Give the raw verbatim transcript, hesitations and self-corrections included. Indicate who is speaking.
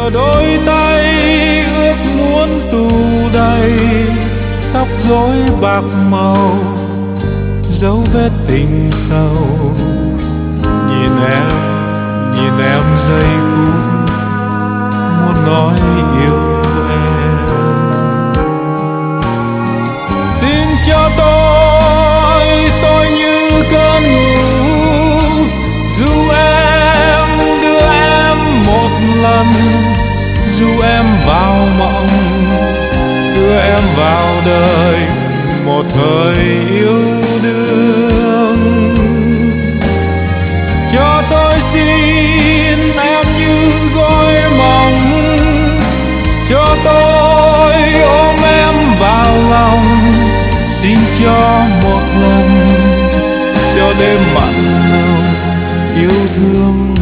Speaker 1: chờ đôi tay ước muốn tù đầy tóc rối bạc màu dấu vết tình sâu. Nhìn em, nhìn em giây phút muốn nói yêu em. Xin cho tôi, tôi như cơn ngủ, dù em đưa em một lần, dù em vào mộng, đưa em vào đời một thời yêu đương. Cho tôi xin em như gối mộng, cho tôi ôm em vào lòng. Xin cho một lần, cho đêm mặn nồng yêu thương